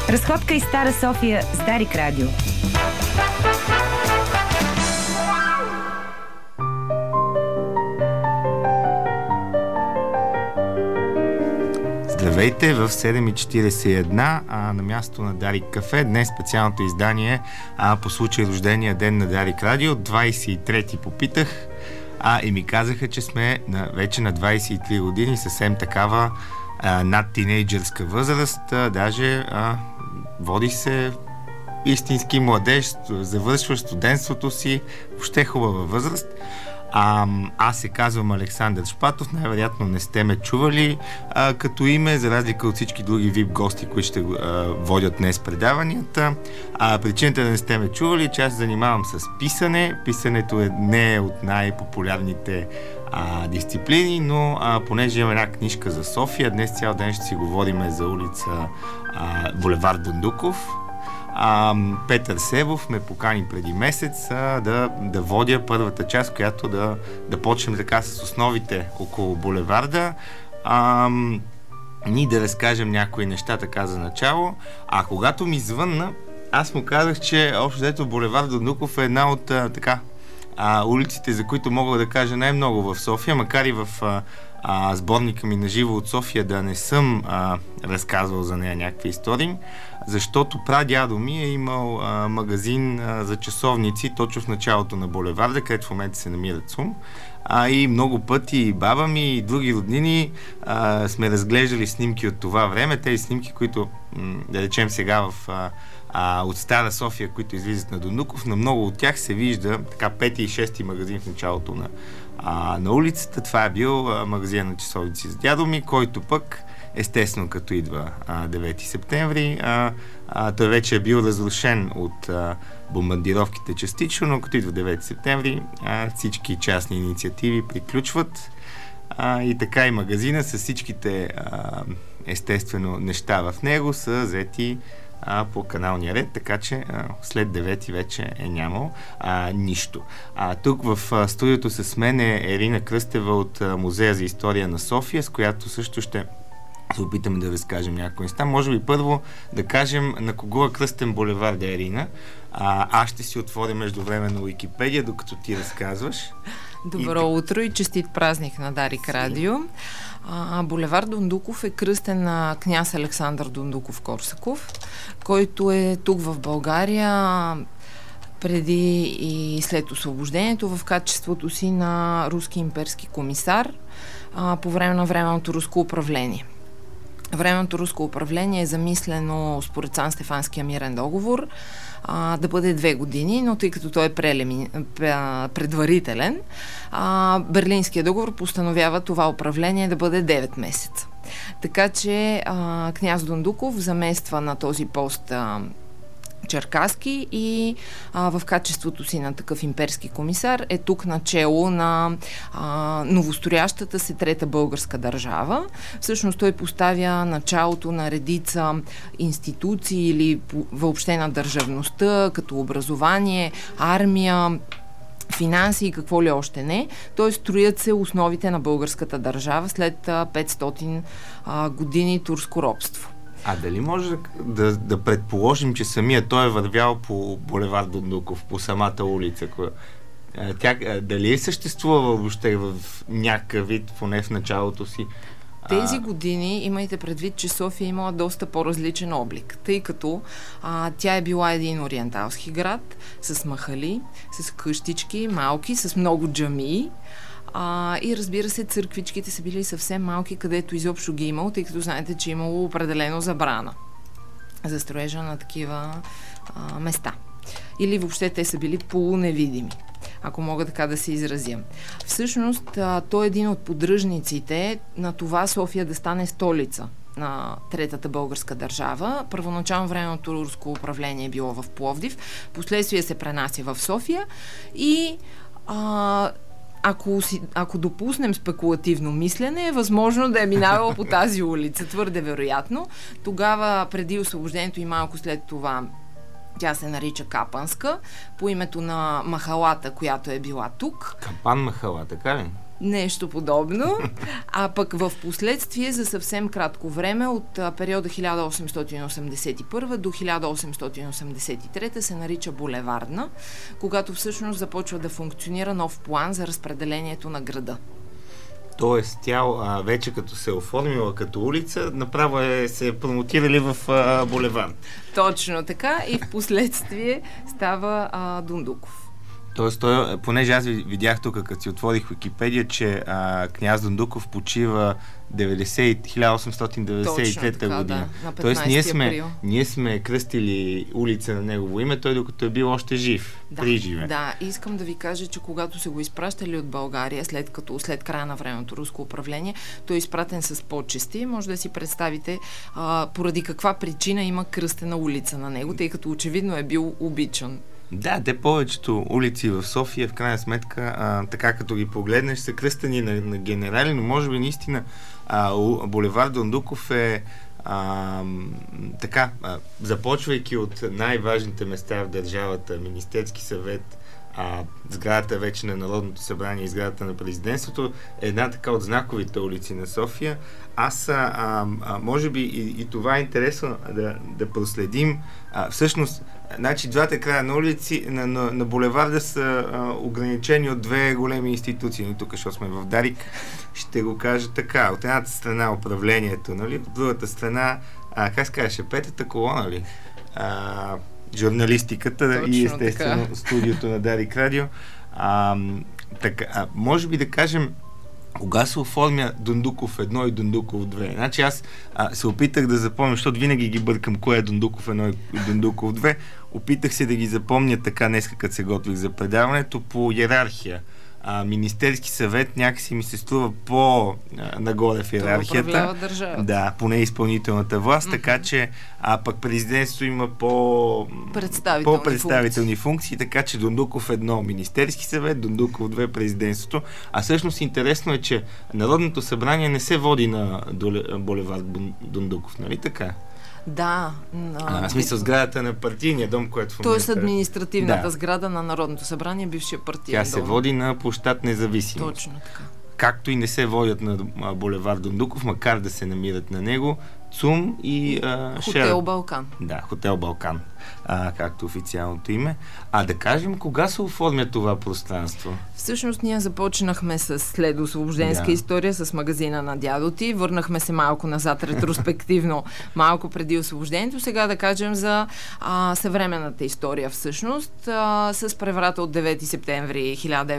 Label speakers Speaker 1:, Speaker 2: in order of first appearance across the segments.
Speaker 1: Разходка из Стара София с Дарик Радио.
Speaker 2: Здравейте в 7.41 на място на Дарик Кафе. Днес специалното издание по случай рождения ден на Дарик Радио. 23-ти попитах и ми казаха, че сме вече на 23 години, съвсем такава над тинейджърска възраст. Даже води се истински младеж, завършваш студентството си, въобще хубава възраст. Аз се казвам Александър Шпатов, най-вероятно не сте ме чували като име, за разлика от всички други VIP гости, които ще водят днес предаванията. Причината да не сте ме чували е, че аз се занимавам с писане. Писането не е от най-популярните дисциплини, но понеже имам една книжка за София, днес цял ден ще си говорим за улица булевард Дондуков. Петър Севов ме покани преди месец да водя първата част, която да почнем така с основите около булеварда. Ние да разкажем някои неща така за начало. Когато ми звънна, аз му казах, че общо взето булевард Дондуков е една от улиците, за които мога да кажа най-много в София, макар и в сборника ми на живо от София да не съм разказвал за нея някакви истории, защото прадядо ми е имал магазин за часовници точно в началото на булеварда, където в момента се намира ЦУМ. И много пъти баба ми и други роднини сме разглеждали снимки от това време. Тези снимки, които да речем сега от Стара София, които излизат на Дондуков, на много от тях се вижда така 5 и 6 магазин в началото на улицата. Това е бил магазин на часовници за дядо ми, който пък естествено като идва 9 септември, той вече е бил разрушен от бомбардировките частично, но като идва 9 септември всички частни инициативи приключват и така и магазина с всичките естествено неща в него са взети по каналния ред, така че след 9 вече е нямал нищо. Тук в студиото с мен е Ерина Кръстева от Музея за история на София, с която също ще се опитаме да разкажем някои неща. Може би първо да кажем на кого е кръстен булевард, Ерина. Аз ще си отворя междувременно Уикипедия, докато ти разказваш.
Speaker 3: Добро утро и честит празник на Дарик Радио. Булевард Дондуков е кръстен на княз Александър Дондуков-Корсаков, който е тук в България преди и след освобождението в качеството си на руски имперски комисар по време на временното руско управление. Временното руско управление е замислено според Сан-Стефанския мирен договор да бъде 2 години, но тъй като той е предварителен, Берлинския договор постановява това управление да бъде 9 месеца. Така че княз Дондуков замества на този пост Черкаски и в качеството си на такъв имперски комисар е тук начело на новостроящата се трета българска държава. Всъщност той поставя началото на редица институции или въобще на държавността, като образование, армия, финанси и какво ли още не. Т.е. строят се основите на българската държава след 500 години турско робство.
Speaker 2: Дали може да предположим, че самия той е вървял по булевард Дондуков, по самата улица? Тя дали е съществувала въобще в някакъв вид, поне в началото си?
Speaker 3: Тези години имайте предвид, че София е имала доста по-различен облик, тъй като тя е била един ориенталски град с махали, с къщички, малки, с много джамии. И разбира се, църквичките са били съвсем малки, където изобщо ги имало, тъй като знаете, че имало определено забрана за строежа на такива места. Или въобще те са били полуневидими, ако мога така да се изразя. Всъщност, той е един от поддръжниците на това София да стане столица на Третата българска държава. Първоначално временното руско управление е било в Пловдив, последствие се пренася в София и ако допуснем спекулативно мислене, е възможно да е минавало по тази улица. Твърде вероятно. Тогава, преди освобождението и малко след това, тя се нарича Капанска, по името на махалата, която е била тук.
Speaker 2: Капан махала, така ли?
Speaker 3: Нещо подобно. А пък в последствие за съвсем кратко време от периода 1881 до 1883 се нарича булевардна, когато всъщност започва да функционира нов план за разпределението на града.
Speaker 2: Тоест, тя вече като се е оформила като улица, направо се е промотирали в булевард.
Speaker 3: Точно така и в последствие става Дондуков.
Speaker 2: Тоест, понеже аз видях тук, като си отворих Википедия, че княз Дондуков почива 1893 година.
Speaker 3: Да, на 15
Speaker 2: Тоест,
Speaker 3: април.
Speaker 2: ние сме кръстили улица на негово име, той докато е бил още жив, при живе.
Speaker 3: Да, искам да ви кажа, че когато се го изпращали от България, след края на времето руско управление, той е изпратен с почести. Може да си представите поради каква причина има кръстена улица на него, тъй като очевидно е бил обичан.
Speaker 2: Да, те повечето улици в София, в крайна сметка, така като ги погледнеш, са кръстени на генерали, но може би наистина булевард Дондуков е започвайки от най-важните места в държавата, Министерски съвет, сградата вече на Народното събрание и сградата на президентството, една така от знаковите улици на София. Аз, може би и това е интересно да проследим. Всъщност, значи двата края на улици, на булеварда са ограничени от две големи институции. Тук, защото сме в Дарик, ще го кажа така. От едната страна управлението, нали? От другата страна, как се казваше, петата колона, ли? Журналистиката. Точно, и естествено така. Студиото на Дарик Радио. Може би да кажем, кога се оформя Дондуков 1 и Дондуков 2? Значи аз се опитах да запомня, защото винаги ги бъркам кое е Дондуков 1 и Дондуков 2. Опитах се да ги запомня така днес, като се готвих за предаването, по йерархия. Министерски съвет някакси ми се струва по-нагоре в йерархията. Да, поне изпълнителната власт, така че пък президентството има по-представителни функции, така че Дондуков 1 Министерски съвет, Дондуков 2 президентството. А всъщност интересно е, че Народното събрание не се води на булевард Дондуков, нали така?
Speaker 3: Да.
Speaker 2: В смисъл сградата на партийния дом, което в момента...
Speaker 3: Тоест административната сграда на Народното събрание, бившия партиен дом.
Speaker 2: Тя се води на площад Независимост.
Speaker 3: Точно така.
Speaker 2: Както и не се водят на булевард Дондуков, макар да се намират на него, ЦУМ и
Speaker 3: Хотел Балкан.
Speaker 2: Да, Хотел Балкан, както официалното име. Да кажем, кога се оформя това пространство?
Speaker 3: Всъщност ние започнахме с следосвобожденска история с магазина на дядо ти. Върнахме се малко назад, ретроспективно, малко преди освобождението. Сега да кажем за съвременната история всъщност. С преврата от 9 септември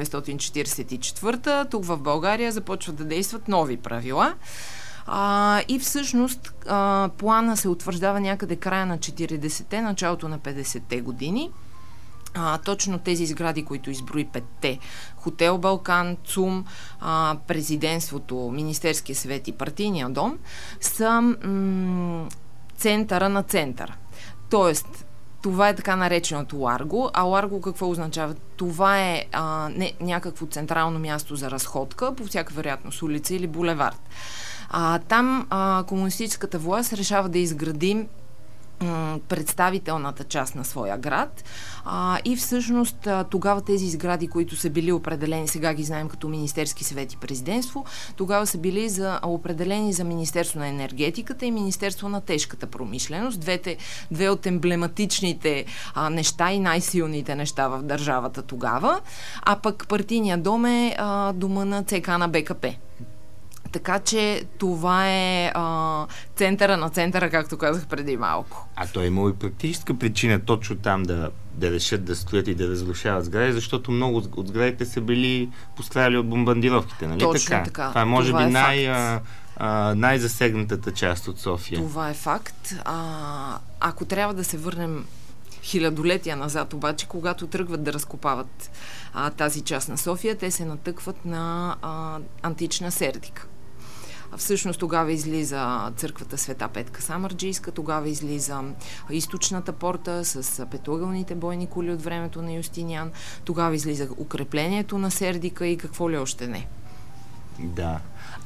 Speaker 3: 1944 тук в България започват да действат нови правила. И всъщност плана се утвърждава някъде края на 40-те, началото на 50-те години. Точно тези сгради, които изброи 5-те, Хотел Балкан, ЦУМ, президентството, Министерския съвет и партийния дом, са центъра на центъра. Тоест, това е така нареченото Ларго. А Ларго какво означава? Това е не някакво централно място за разходка, по всяка вероятност улица или булевард. Там комунистическата власт решава да изгради представителната част на своя град и всъщност тогава тези сгради, които са били определени, сега ги знаем като Министерски съвет и президентство, тогава са били определени за Министерство на енергетиката и Министерство на тежката промишленост. Две от емблематичните неща и най-силните неща в държавата тогава. А пък партийният дом е дома на ЦК на БКП. Така че това е центъра на центъра, както казах преди малко.
Speaker 2: То е имало и практическа причина точно там да решат да строят и да разрушават сгради, защото много от сградите са били пострадали от бомбардировките, нали?
Speaker 3: Точно така.
Speaker 2: Това е може би най-засегнатата част от София.
Speaker 3: Това е факт. Ако трябва да се върнем хилядолетия назад, обаче, когато тръгват да разкопават тази част на София, те се натъкват на антична Сердика. Всъщност тогава излиза църквата Света Петка Самарджийска, тогава излиза източната порта с петоъгълните бойни кули от времето на Юстиниан, тогава излиза укреплението на Сердика и какво ли още не.
Speaker 2: Да.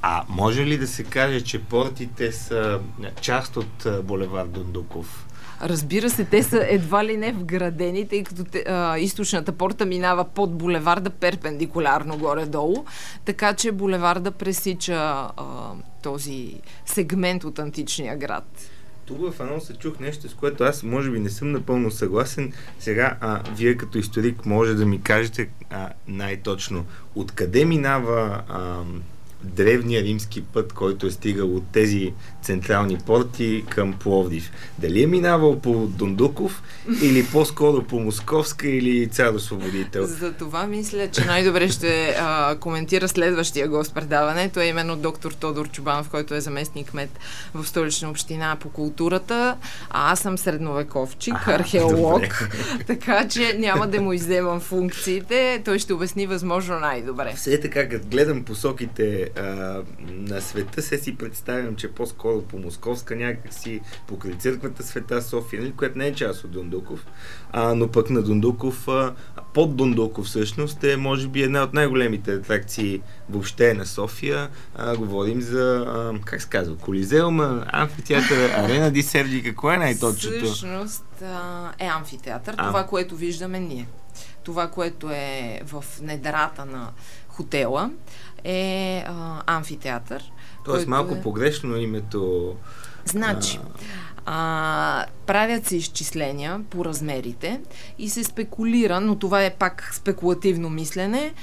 Speaker 2: А може ли да се каже, че портите са част от булевард Дондуков?
Speaker 3: Разбира се, те са едва ли не вградени, тъй като източната порта минава под булеварда перпендикулярно горе-долу, така че булеварда пресича този сегмент от античния град.
Speaker 2: Тук в анонса чух нещо, с което аз може би не съм напълно съгласен. Сега, вие като историк може да ми кажете най-точно откъде минава древния римски път, който е стигал от тези централни порти към Пловдив. Дали е минавал по Дондуков или по-скоро по Московска или Цар Освободител?
Speaker 3: За това мисля, че най-добре ще коментира следващия гост предаването, е именно доктор Тодор Чубанов, който е заместник кмет в Столична община по културата. А аз съм средновековчик, археолог, така че няма да му изземам функциите. Той ще обясни възможно най-добре.
Speaker 2: Все така, като гледам посоките на света, си представям, че по-скоро по Московска някакси, покрай църквата Света София, нали, която не е част от Дондуков, но пък на Дондуков, под Дондуков всъщност е може би една от най-големите атракции въобще на София. Говорим за, как се казва, Колизеума, амфитеатър, Арена ди Серди, какво е най-точното?
Speaker 3: Всъщност е амфитеатър, това, което виждаме ние. Това, което е в недрата на хотела, е амфитеатър.
Speaker 2: Тоест малко погрешно името.
Speaker 3: Значи, правят се изчисления по размерите и се спекулира, но това е пак спекулативно мислене,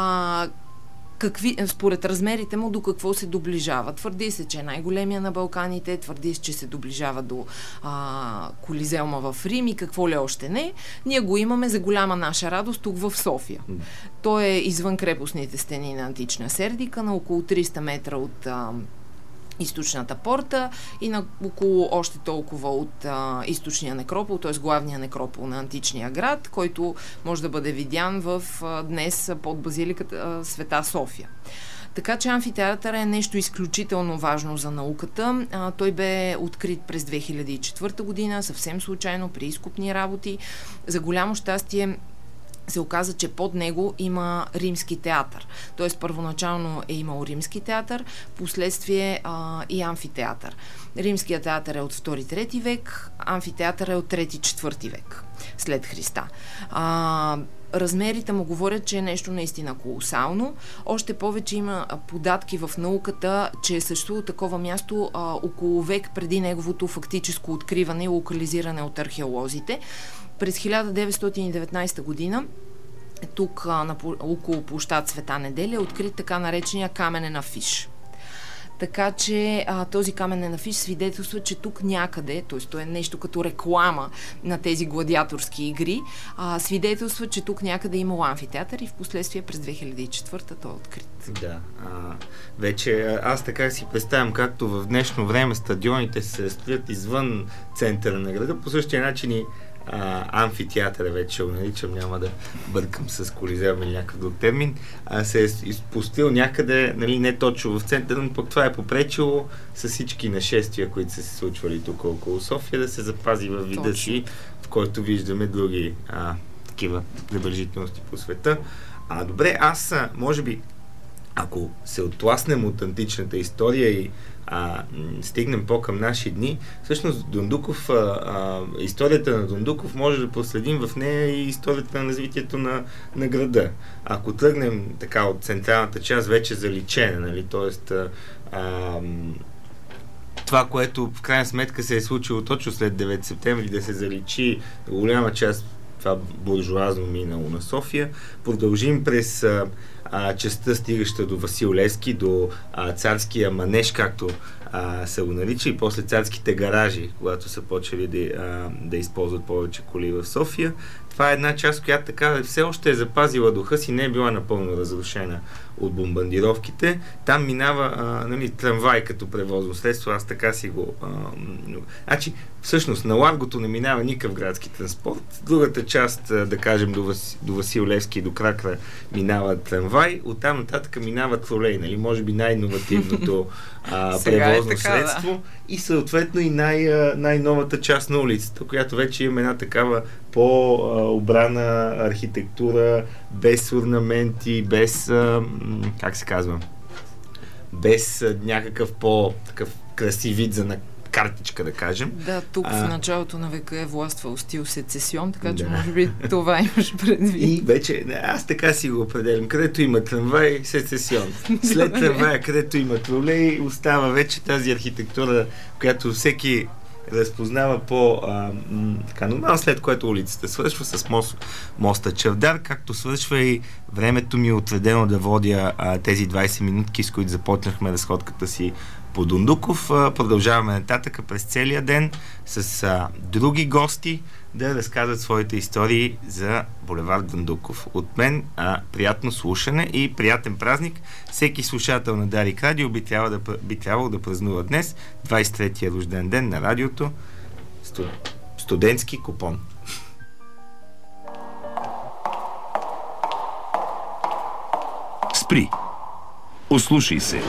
Speaker 3: според размерите му до какво се доближава. Твърди се, че е най-големия на Балканите, твърди се, че се доближава до Колизеума в Рим и какво ли още не. Ние го имаме за голяма наша радост тук в София. Той е извън крепостните стени на антична Сердика, на около 300 метра от източната порта и на около още толкова от източния некропол, т.е. главния некропол на античния град, който може да бъде видян днес под базиликата Света София. Така че амфитеатър е нещо изключително важно за науката. Той бе открит през 2004 година, съвсем случайно при изкопни работи. За голямо щастие се оказа, че под него има римски театър. Тоест първоначално е имал римски театър, последствие и амфитеатър. Римският театър е от 2-3 век, амфитеатър е от 3-4 век след Христа. Размерите му говорят, че е нещо наистина колосално. Още повече има податки в науката, че е съществувало такова място около век преди неговото фактическо откриване и локализиране от археолозите. През 1919 година тук около площад Света Неделя е открит така наречения каменен афиш. Така че този каменен афиш свидетелства, че тук някъде, т.е. то е нещо като реклама на тези гладиаторски игри, свидетелства, че тук някъде имало амфитеатър и в последствие през 2004 той е открит.
Speaker 2: Да. Вече аз така си представям, както в днешно време стадионите се строят извън центъра на града, по същия начин и амфитеатъра, вече го наричам, няма да бъркам с Колизеум или някакъв друг термин, се е изпустил някъде, нали, не точно в центъра, но пък това е попречило с всички нашествия, които са се случвали тук около София, да се запази във вида си, в който виждаме други такива забележителности по света. Добре, аз може би, ако се оттласнем от античната история и стигнем по-към наши дни, всъщност Дондуков, историята на Дондуков може да проследим в нея и историята на развитието на града. Ако тръгнем така от централната част, вече заличена, нали, т.е. това, което в крайна сметка се е случило точно след 9 септември, да се заличи голяма част това буржуазно минало на София, продължим през частта, стигаща до Васил Левски, до царския манеж, както се го нарича, и после царските гаражи, когато са почели да използват повече коли в София. Това е една част, която така все още е запазила духа си, не е била напълно разрушена от бомбардировките. Там минава нали, трамвай като превозно средство, аз така си го... Значи, всъщност, на Ларгото не минава никакъв градски транспорт. Другата част, да кажем, до Васил Левски и до Кракра минава трамвай, оттам нататък минава тролей, нали? Може би най-иновативното превозно средство. Да. И съответно и най-новата част на улицата, която вече има една такава по-обрана архитектура, без орнаменти, без, как се казва, без някакъв по-такъв красив вид за картичка, да кажем.
Speaker 3: Да, тук в началото на века е властвал стил сецесион, така че може би това имаш предвид.
Speaker 2: И вече, аз така си го определям. Където има трамвай, сецесион. След трамвая, където има тролей, остава вече тази архитектура, която всеки разпознава така нормално, след което улицата свършва с моста Чавдар, както свършва и времето ми е отредено да водя тези 20 минутки, с които започнахме разходката си по Дондуков. Продължаваме нататък през целия ден с други гости да разказват своите истории за булевард Дондуков. От мен приятно слушане и приятен празник. Всеки слушател на Дарик Радио би трябвало да празнува днес 23-я рожден ден на радиото. Студентски купон.
Speaker 4: Спри. Ослушай се.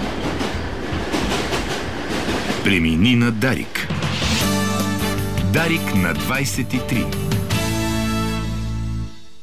Speaker 4: Премини на Дарик. Дарик на 23.